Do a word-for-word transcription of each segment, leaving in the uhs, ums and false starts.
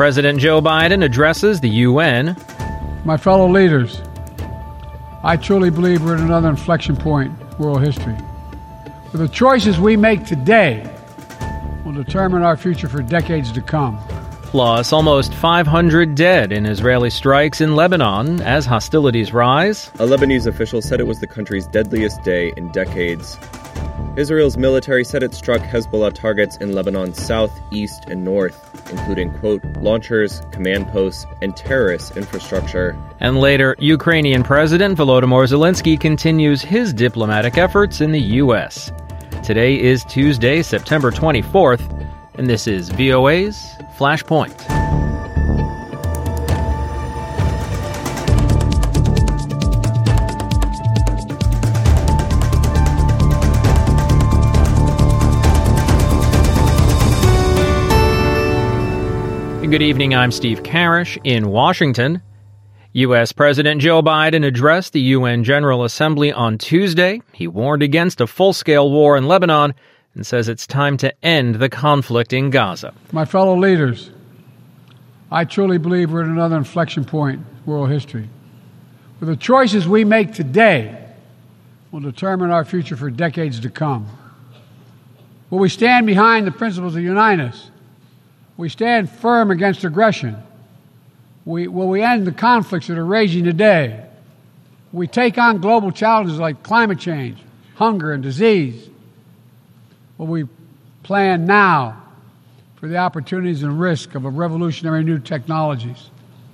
President Joe Biden addresses the U N. My fellow leaders, I truly believe we're at another inflection point in world history. For the choices we make today will determine our future for decades to come. Plus, almost five hundred dead in Israeli strikes in Lebanon as hostilities rise. A Lebanese official said it was the country's deadliest day in decades. Israel's military said it struck Hezbollah targets in Lebanon's south, east, and north, including, quote, launchers, command posts, and terrorist infrastructure. And later, Ukrainian President Volodymyr Zelensky continues his diplomatic efforts in the U S. Today is Tuesday, September twenty-fourth, and this is V O A's Flashpoint. Good evening, I'm Steve Karish in Washington. U S. President Joe Biden addressed the U N General Assembly on Tuesday. He warned against a full-scale war in Lebanon and says it's time to end the conflict in Gaza. My fellow leaders, I truly believe we're at another inflection point in world history. For the choices we make today will determine our future for decades to come. Will we stand behind the principles that unite us? We stand firm against aggression. We, will we end the conflicts that are raging today? We take on global challenges like climate change, hunger, and disease. Will we plan now for the opportunities and risk of a revolutionary new technologies?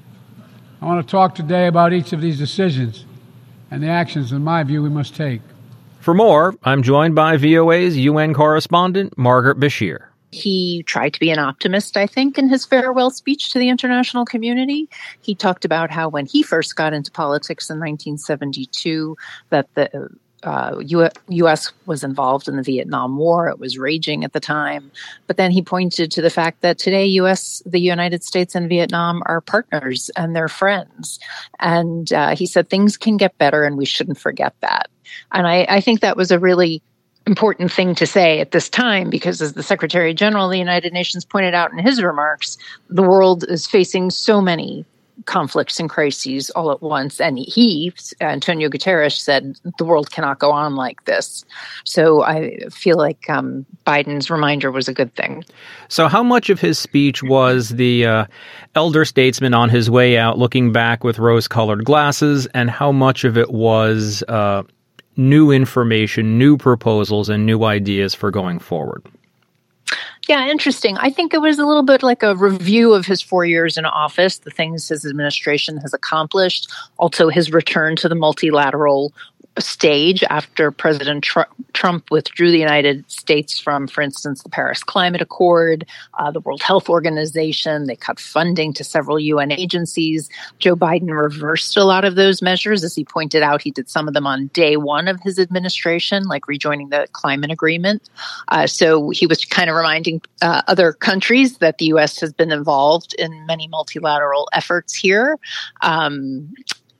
I want to talk today about each of these decisions and the actions, in my view, we must take. For more, I'm joined by V O A's U N correspondent, Margaret Bashir. He tried to be an optimist, I think, in his farewell speech to the international community. He talked about how when he first got into politics in nineteen seventy-two, that the uh, U S was involved in the Vietnam War. It was raging at the time. But then he pointed to the fact that today U S, the United States and Vietnam are partners and they're friends. And uh, he said things can get better and we shouldn't forget that. And I, I think that was a really important thing to say at this time, because as the Secretary General of the United Nations pointed out in his remarks, the world is facing so many conflicts and crises all at once. And he, Antonio Guterres, said the world cannot go on like this. So I feel like um, Biden's reminder was a good thing. So how much of his speech was the uh, elder statesman on his way out looking back with rose-colored glasses, and how much of it was uh, new information, new proposals, and new ideas for going forward? Yeah, interesting. I think it was a little bit like a review of his four years in office, the things his administration has accomplished, also his return to the multilateral stage after President Tr- Trump withdrew the United States from, for instance, the Paris Climate Accord, uh, the World Health Organization. They cut funding to several U N agencies. Joe Biden reversed a lot of those measures. As he pointed out, he did some of them on day one of his administration, like rejoining the climate agreement. Uh, so he was kind of reminding uh, other countries that the U S has been involved in many multilateral efforts here. Um,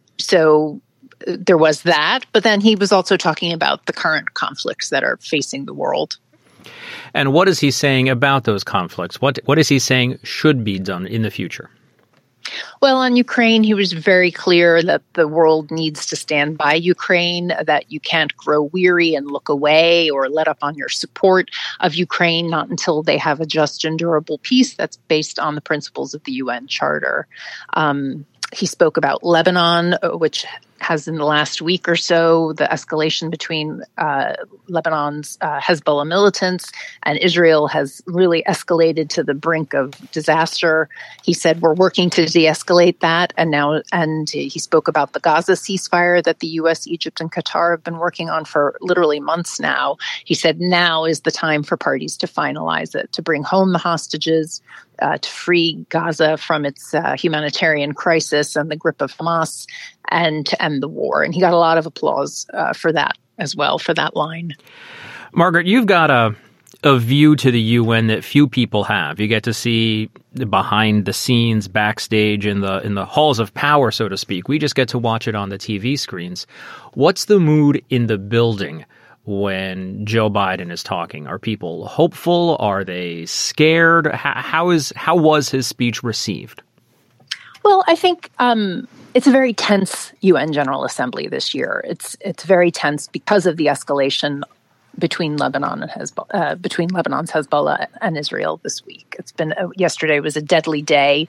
so there was that, but then he was also talking about the current conflicts that are facing the world. And what is he saying about those conflicts? What What is he saying should be done in the future? Well, on Ukraine, he was very clear that the world needs to stand by Ukraine, that you can't grow weary and look away or let up on your support of Ukraine, not until they have a just and durable peace that's based on the principles of the U N Charter. Um, he spoke about Lebanon, which has in the last week or so, the escalation between uh, Lebanon's uh, Hezbollah militants and Israel has really escalated to the brink of disaster. He said, we're working to de-escalate that. And now, and he spoke about the Gaza ceasefire that the U S, Egypt, and Qatar have been working on for literally months now. He said, now is the time for parties to finalize it, to bring home the hostages, Uh, to free Gaza from its uh, humanitarian crisis and the grip of Hamas, and to end the war. And he got a lot of applause uh, for that as well, for that line. Margaret, you've got a a view to the U N that few people have. You get to see the behind the scenes, backstage, in the in the halls of power, so to speak. We just get to watch it on the T V screens. What's the mood in the building when Joe Biden is talking? Are people hopeful? Are they scared? How, how is how was his speech received? Well, I think um, it's a very tense U N General Assembly this year. It's it's very tense because of the escalation between Lebanon and Hezbollah, uh, between Lebanon's Hezbollah and Israel this week. It's been uh, yesterday was a deadly day,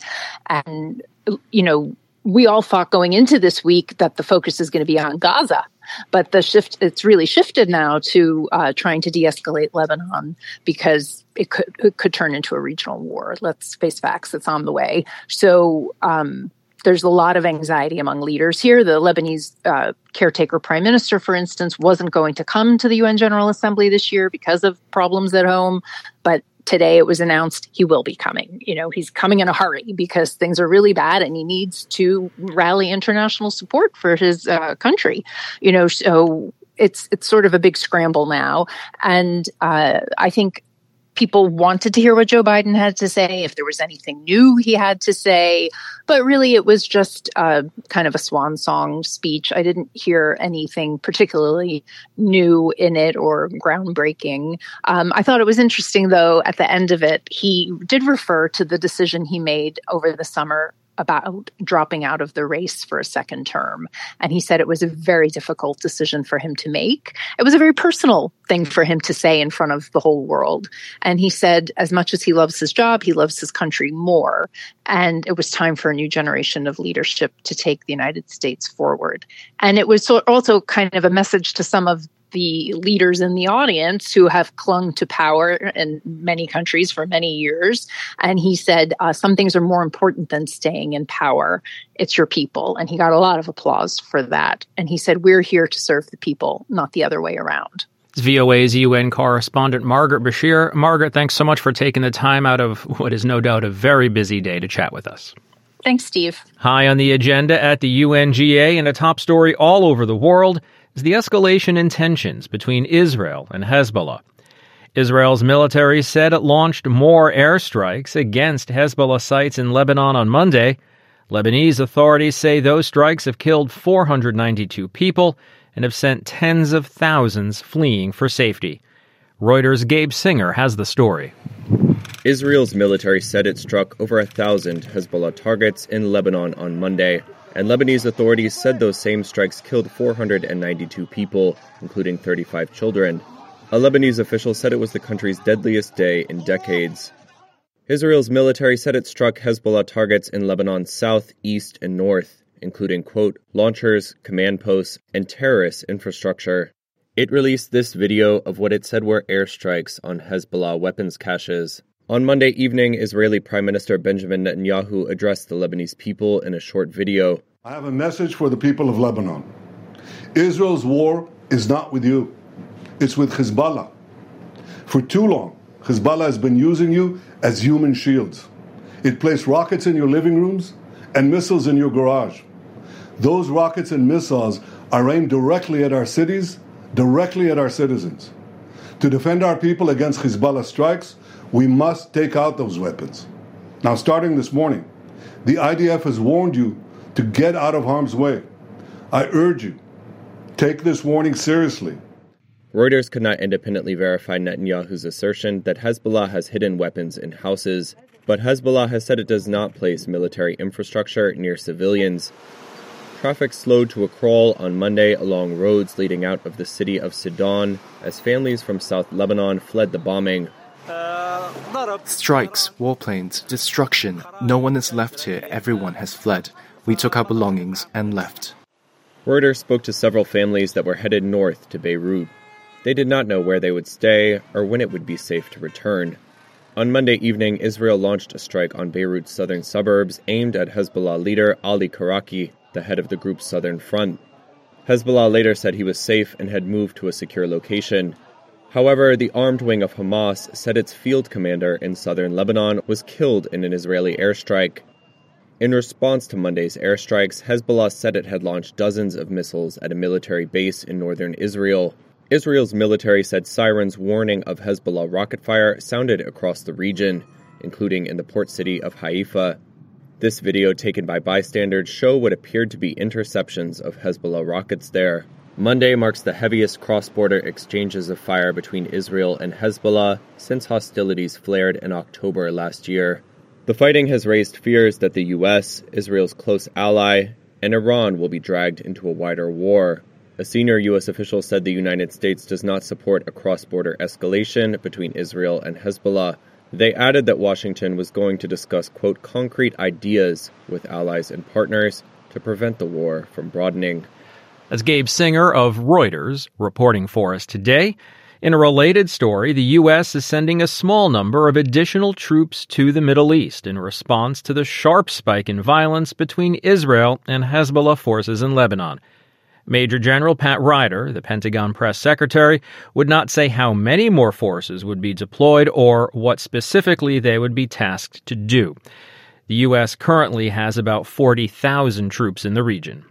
and you know we all thought going into this week that the focus is going to be on Gaza, but the shift it's really shifted now to uh, trying to de-escalate Lebanon because it could it could turn into a regional war. Let's face facts; it's on the way. So. Um, There's a lot of anxiety among leaders here. The Lebanese uh, caretaker prime minister, for instance, wasn't going to come to the U N General Assembly this year because of problems at home. But today it was announced he will be coming. You know, he's coming in a hurry because things are really bad and he needs to rally international support for his uh, country. You know, so it's it's sort of a big scramble now. And uh, I think people wanted to hear what Joe Biden had to say, if there was anything new he had to say. But really, it was just uh, kind of a swan song speech. I didn't hear anything particularly new in it or groundbreaking. Um, I thought it was interesting, though, at the end of it, he did refer to the decision he made over the summer about dropping out of the race for a second term. And he said it was a very difficult decision for him to make. It was a very personal thing for him to say in front of the whole world. And he said, as much as he loves his job, he loves his country more. And it was time for a new generation of leadership to take the United States forward. And it was also kind of a message to some of the leaders in the audience who have clung to power in many countries for many years. And he said, uh, some things are more important than staying in power. It's your people. And he got a lot of applause for that. And he said, we're here to serve the people, not the other way around. It's V O A's U N correspondent Margaret Bashir. Margaret, thanks so much for taking the time out of what is no doubt a very busy day to chat with us. Thanks, Steve. High on the agenda at the U N G A and a top story all over the world is the escalation in tensions between Israel and Hezbollah. Israel's military said it launched more airstrikes against Hezbollah sites in Lebanon on Monday. Lebanese authorities say those strikes have killed four hundred ninety-two people and have sent tens of thousands fleeing for safety. Reuters' Gabe Singer has the story. Israel's military said it struck over a thousand Hezbollah targets in Lebanon on Monday, and Lebanese authorities said those same strikes killed four hundred ninety-two people, including thirty-five children. A Lebanese official said it was the country's deadliest day in decades. Israel's military said it struck Hezbollah targets in Lebanon's south, east, and north, including, quote, launchers, command posts, and terrorist infrastructure. It released this video of what it said were airstrikes on Hezbollah weapons caches. On Monday evening, Israeli Prime Minister Benjamin Netanyahu addressed the Lebanese people in a short video. I have a message for the people of Lebanon. Israel's war is not with you. It's with Hezbollah. For too long, Hezbollah has been using you as human shields. It placed rockets in your living rooms and missiles in your garage. Those rockets and missiles are aimed directly at our cities, directly at our citizens. To defend our people against Hezbollah strikes, we must take out those weapons. Now, starting this morning, the I D F has warned you to get out of harm's way. I urge you, take this warning seriously. Reuters could not independently verify Netanyahu's assertion that Hezbollah has hidden weapons in houses, but Hezbollah has said it does not place military infrastructure near civilians. Traffic slowed to a crawl on Monday along roads leading out of the city of Sidon as families from South Lebanon fled the bombing. Strikes, warplanes, destruction. No one is left here. Everyone has fled. We took our belongings and left. Reuters spoke to several families that were headed north to Beirut. They did not know where they would stay or when it would be safe to return. On Monday evening, Israel launched a strike on Beirut's southern suburbs aimed at Hezbollah leader Ali Karaki, the head of the group's southern front. Hezbollah later said he was safe and had moved to a secure location. However, the armed wing of Hamas said its field commander in southern Lebanon was killed in an Israeli airstrike. In response to Monday's airstrikes, Hezbollah said it had launched dozens of missiles at a military base in northern Israel. Israel's military said sirens warning of Hezbollah rocket fire sounded across the region, including in the port city of Haifa. This video taken by bystanders show what appeared to be interceptions of Hezbollah rockets there. Monday marks the heaviest cross-border exchanges of fire between Israel and Hezbollah since hostilities flared in October last year. The fighting has raised fears that the U S, Israel's close ally, and Iran will be dragged into a wider war. A senior U S official said the United States does not support a cross-border escalation between Israel and Hezbollah. They added that Washington was going to discuss, quote, concrete ideas with allies and partners to prevent the war from broadening. That's Gabe Singer of Reuters reporting for us today. In a related story, the U S is sending a small number of additional troops to the Middle East in response to the sharp spike in violence between Israel and Hezbollah forces in Lebanon. Major General Pat Ryder, the Pentagon press secretary, would not say how many more forces would be deployed or what specifically they would be tasked to do. The U S currently has about forty thousand troops in the region.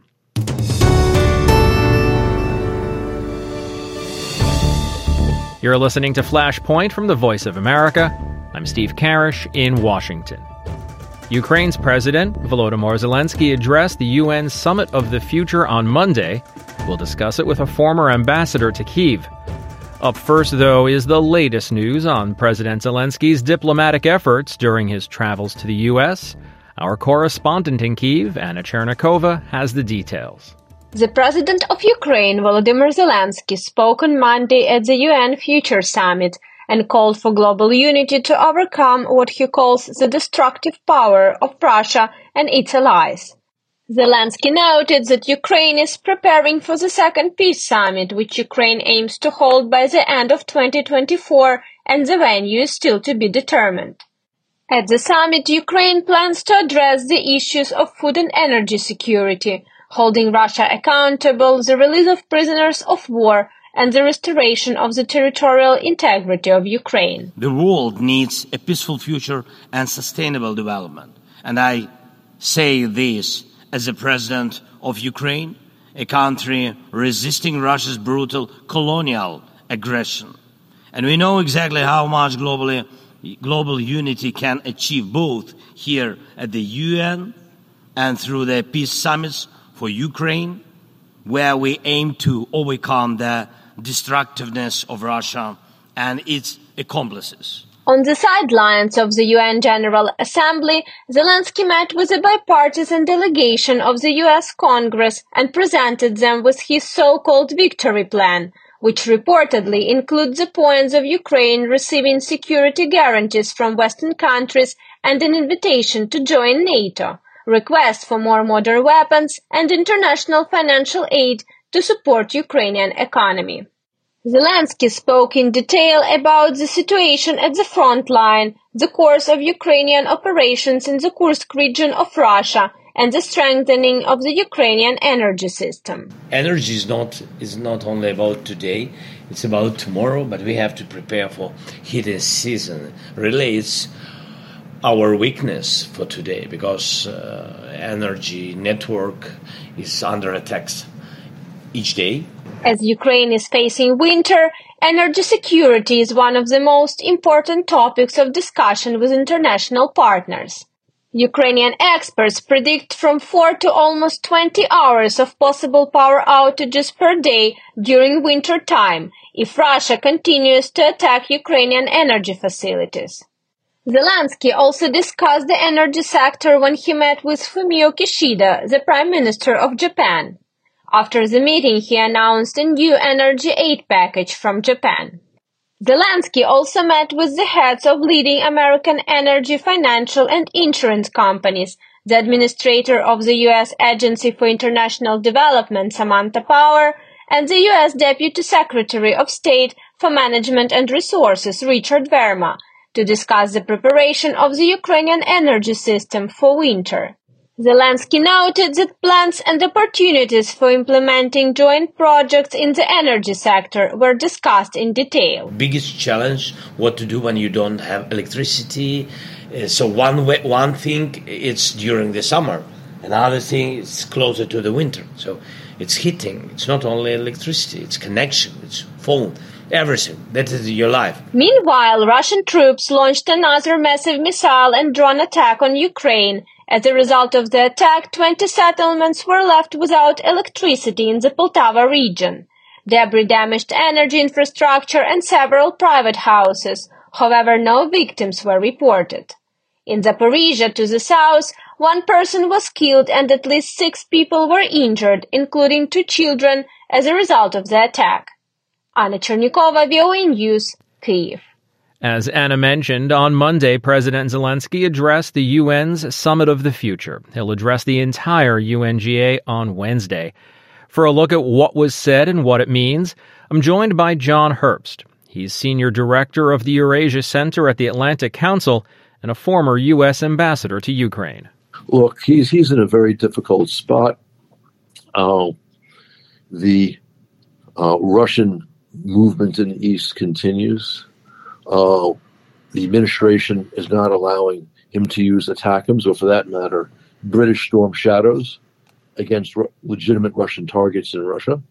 You're listening to Flashpoint from the Voice of America. I'm Steve Karish in Washington. Ukraine's President Volodymyr Zelensky addressed the U N Summit of the Future on Monday. We'll discuss it with a former ambassador to Kyiv. Up first, though, is the latest news on President Zelensky's diplomatic efforts during his travels to the U S. Our correspondent in Kyiv, Anna Chernikova, has the details. The President of Ukraine, Volodymyr Zelensky, spoke on Monday at the U N Future Summit and called for global unity to overcome what he calls the destructive power of Russia and its allies. Zelensky noted that Ukraine is preparing for the second peace summit, which Ukraine aims to hold by the end of twenty twenty-four, and the venue is still to be determined. At the summit, Ukraine plans to address the issues of food and energy security, holding Russia accountable, the release of prisoners of war, and the restoration of the territorial integrity of Ukraine. The world needs a peaceful future and sustainable development. And I say this as the President of Ukraine, a country resisting Russia's brutal colonial aggression. And we know exactly how much globally, global unity can achieve both here at the U N and through the peace summits for Ukraine, where we aim to overcome the destructiveness of Russia and its accomplices. On the sidelines of the U N General Assembly, Zelensky met with a bipartisan delegation of the U S Congress and presented them with his so-called victory plan, which reportedly includes the points of Ukraine receiving security guarantees from Western countries and an invitation to join NATO, requests for more modern weapons, and international financial aid to support Ukrainian economy. Zelensky spoke in detail about the situation at the front line, the course of Ukrainian operations in the Kursk region of Russia, and the strengthening of the Ukrainian energy system. Energy is not is not only about today, it's about tomorrow, but we have to prepare for heated season. Really, it's our weakness for today because uh, energy network is under attack each day. As Ukraine is facing winter, energy security is one of the most important topics of discussion with international partners. Ukrainian experts predict from four to almost twenty hours of possible power outages per day during winter time if Russia continues to attack Ukrainian energy facilities. Zelensky also discussed the energy sector when he met with Fumio Kishida, the Prime Minister of Japan. After the meeting, he announced a new energy aid package from Japan. Zelensky also met with the heads of leading American energy, financial, and insurance companies, the administrator of the U S Agency for International Development, Samantha Power, and the U S Deputy Secretary of State for Management and Resources, Richard Verma, to discuss the preparation of the Ukrainian energy system for winter. Zelensky noted that plans and opportunities for implementing joint projects in the energy sector were discussed in detail. Biggest challenge, what to do when you don't have electricity. Uh, so one way, one thing, it's during the summer. Another thing, it's closer to the winter. So it's heating. It's not only electricity, it's connection, it's phone, everything. That is your life. Meanwhile, Russian troops launched another massive missile and drone attack on Ukraine, As a result of the attack, twenty settlements were left without electricity in the Poltava region. Debris damaged energy infrastructure and several private houses. However, no victims were reported. In Zaporizhzhia, to the south, one person was killed and at least six people were injured, including two children, as a result of the attack. Anna Chernikova, V O A News, Kyiv. As Anna mentioned, on Monday, President Zelensky addressed the U N's Summit of the Future. He'll address the entire U N G A on Wednesday. For a look at what was said and what it means, I'm joined by John Herbst. He's Senior Director of the Eurasia Center at the Atlantic Council and a former U S ambassador to Ukraine. Look, he's he's in a very difficult spot. Uh, the uh, Russian movement in the East continues. Uh, the administration is not allowing him to use ATACMS, or for that matter, British Storm Shadows, against r- legitimate Russian targets in Russia.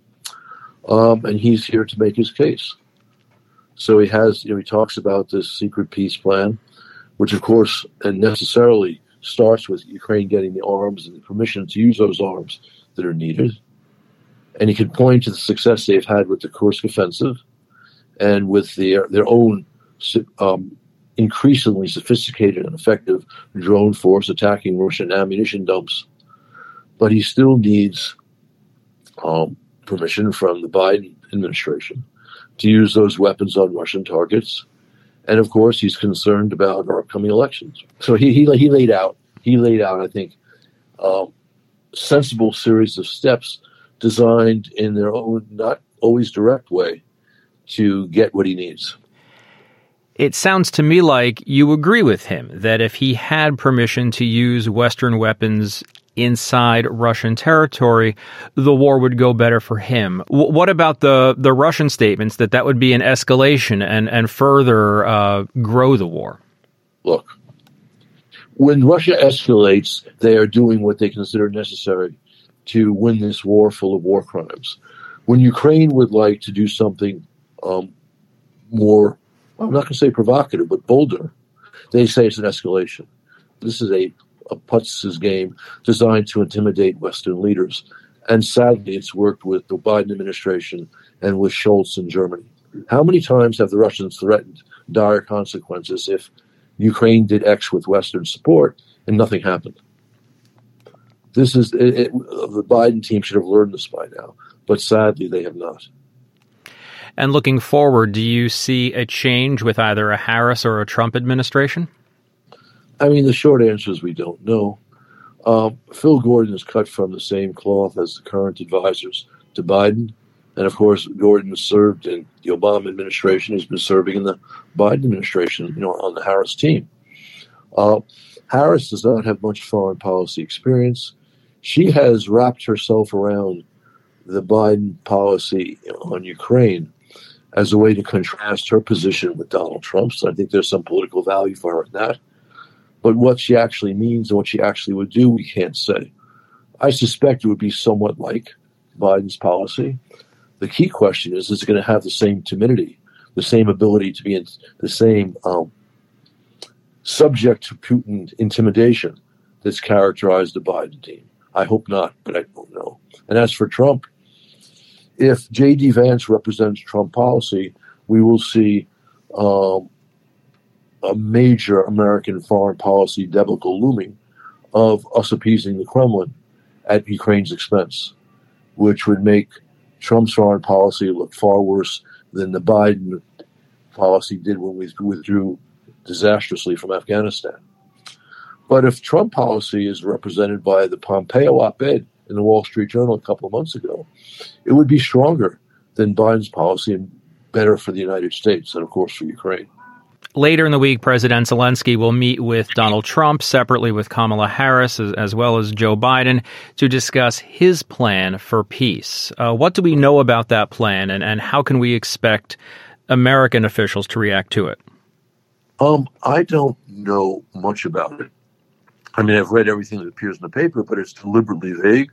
Um, and he's here to make his case. So he has, you know, he talks about this secret peace plan, which of course and necessarily starts with Ukraine getting the arms and the permission to use those arms that are needed. And he can point to the success they've had with the Kursk offensive and with their, their own um, increasingly sophisticated and effective drone force attacking Russian ammunition dumps. But he still needs um, permission from the Biden administration to use those weapons on Russian targets. And of course, he's concerned about our upcoming elections. So he he, he laid out, he laid out, I think, a sensible series of steps designed in their own, not always direct way, to get what he needs. It sounds to me like you agree with him that if he had permission to use Western weapons inside Russian territory, the war would go better for him. W- what about the, the Russian statements that that would be an escalation and, and further uh, grow the war? Look, when Russia escalates, they are doing what they consider necessary to win this war full of war crimes. When Ukraine would like to do something um, more, I'm not going to say provocative, but bolder, they say it's an escalation. This is a, a putz's game designed to intimidate Western leaders. And sadly, it's worked with the Biden administration and with Scholz in Germany. How many times have the Russians threatened dire consequences if Ukraine did X with Western support and nothing happened? This is it, it, the Biden team should have learned this by now, but sadly they have not. And looking forward, do you see a change with either a Harris or a Trump administration? I mean, the short answer is we don't know. Um, Phil Gordon is cut from the same cloth as the current advisors to Biden. And of course, Gordon served in the Obama administration. He's been serving in the Biden administration, you know, on the Harris team. Uh, Harris does not have much foreign policy experience. She has wrapped herself around the Biden policy on Ukraine as a way to contrast her position with Donald Trump's. I think there's some political value for her in that. But what she actually means and what she actually would do, we can't say. I suspect it would be somewhat like Biden's policy. The key question is, is it going to have the same timidity, the same ability to be in the same um, subject to Putin intimidation that's characterized the Biden team? I hope not, but I don't know. And as for Trump, if J D. Vance represents Trump policy, we will see um, a major American foreign policy debacle looming of us appeasing the Kremlin at Ukraine's expense, which would make Trump's foreign policy look far worse than the Biden policy did when we withdrew disastrously from Afghanistan. But if Trump policy is represented by the Pompeo op-ed in the Wall Street Journal a couple of months ago, it would be stronger than Biden's policy and better for the United States and, of course, for Ukraine. Later in the week, President Zelensky will meet with Donald Trump, separately with Kamala Harris, as, as well as Joe Biden, to discuss his plan for peace. Uh, what do we know about that plan, and, and how can we expect American officials to react to it? Um, I don't know much about it. I mean, I've read everything that appears in the paper, but it's deliberately vague.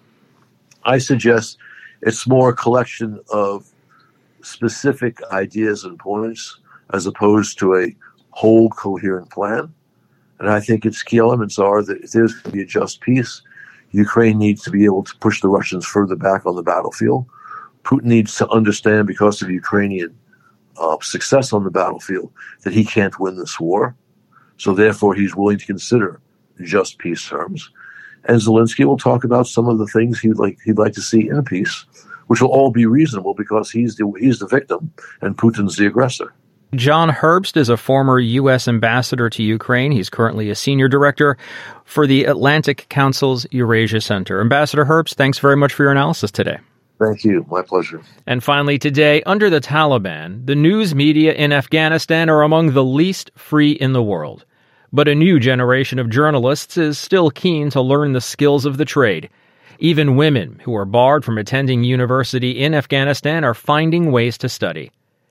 I suggest it's more a collection of specific ideas and points as opposed to a whole coherent plan. And I think its key elements are that if there's going to be a just peace, Ukraine needs to be able to push the Russians further back on the battlefield. Putin needs to understand, because of Ukrainian uh, success on the battlefield, that he can't win this war. So therefore, he's willing to consider just peace terms. And Zelensky will talk about some of the things he'd like he'd like to see in a peace, which will all be reasonable because he's the he's the victim and Putin's the aggressor. John Herbst is a former U S ambassador to Ukraine. He's currently a senior director for the Atlantic Council's Eurasia Center. Ambassador Herbst, thanks very much for your analysis today. Thank you. My pleasure. And finally today, under the Taliban, the news media in Afghanistan are among the least free in the world. But a new generation of journalists is still keen to learn the skills of the trade. Even women who are barred from attending university in Afghanistan are finding ways to study.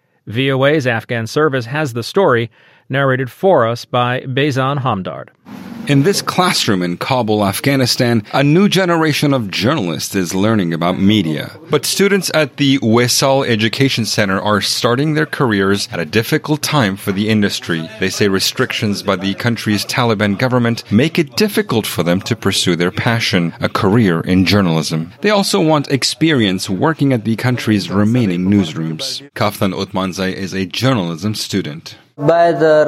V O A's Afghan service has the story, narrated for us by Bezan Hamdard. In this classroom in Kabul, Afghanistan, a new generation of journalists is learning about media. But students at the Waisal Education Center are starting their careers at a difficult time for the industry. They say restrictions by the country's Taliban government make it difficult for them to pursue their passion, a career in journalism. They also want experience working at the country's remaining newsrooms. Kaftan Utmanzai is a journalism student. There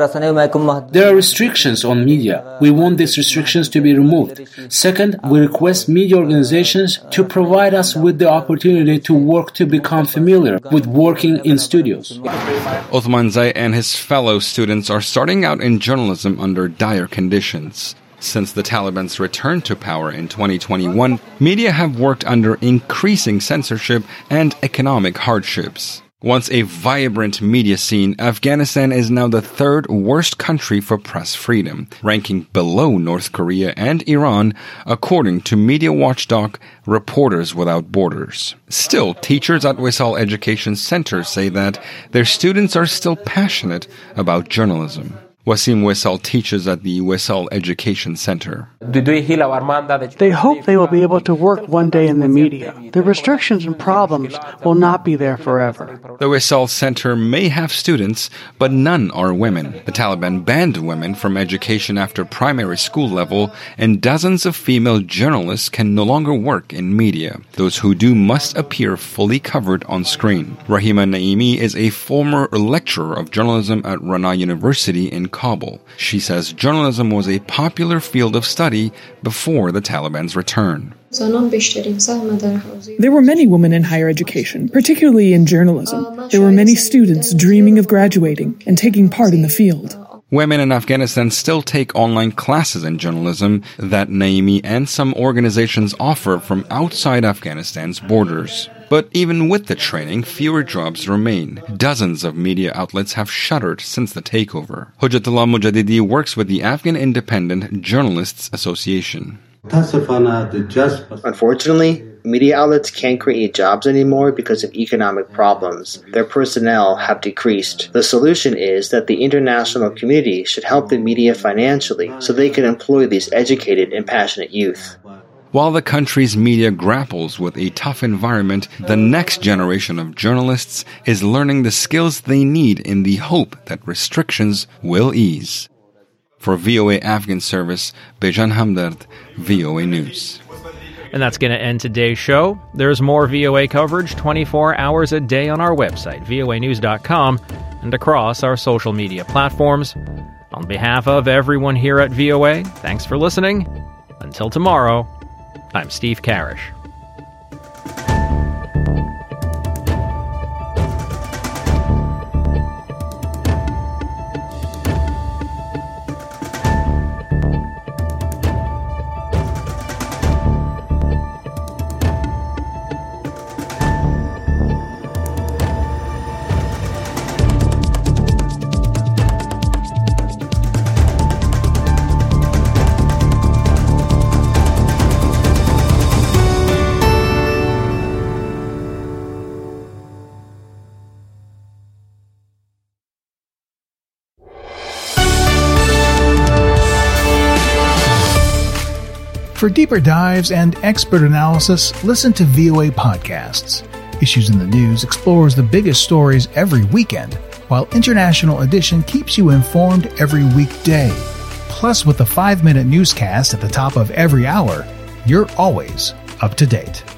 are restrictions on media. We want these restrictions to be removed. Second, we request media organizations to provide us with the opportunity to work to become familiar with working in studios. Othmanzai and his fellow students are starting out in journalism under dire conditions. Since the Taliban's return to power in twenty twenty-one, media have worked under increasing censorship and economic hardships. Once a vibrant media scene, Afghanistan is now the third worst country for press freedom, ranking below North Korea and Iran, according to media watchdog Reporters Without Borders. Still, teachers at Waisal Education Center say that their students are still passionate about journalism. Wasim Waisal teaches at the Waisal Education Center. They hope they will be able to work one day in the media. The restrictions and problems will not be there forever. The Waisal Center may have students, but none are women. The Taliban banned women from education after primary school level, and dozens of female journalists can no longer work in media. Those who do must appear fully covered on screen. Rahima Naimi is a former lecturer of journalism at Rana University in Kabul. She says journalism was a popular field of study before the Taliban's return. There were many women in higher education, particularly in journalism. There were many students dreaming of graduating and taking part in the field. Women in Afghanistan still take online classes in journalism that Naimi and some organizations offer from outside Afghanistan's borders. But even with the training, fewer jobs remain. Dozens of media outlets have shuttered since the takeover. Hujjatullah Mujadidi works with the Afghan Independent Journalists Association. Unfortunately, media outlets can't create jobs anymore because of economic problems. Their personnel have decreased. The solution is that the international community should help the media financially so they can employ these educated and passionate youth. While the country's media grapples with a tough environment, the next generation of journalists is learning the skills they need in the hope that restrictions will ease. For V O A Afghan Service, Bejan Hamdard, V O A News. And that's going to end today's show. There's more V O A coverage twenty-four hours a day on our website, V O A news dot com, and across our social media platforms. On behalf of everyone here at V O A, thanks for listening. Until tomorrow, I'm Steve Karish. For deeper dives and expert analysis, listen to V O A podcasts. Issues in the News explores the biggest stories every weekend, while International Edition keeps you informed every weekday. Plus, with the five-minute newscast at the top of every hour, you're always up to date.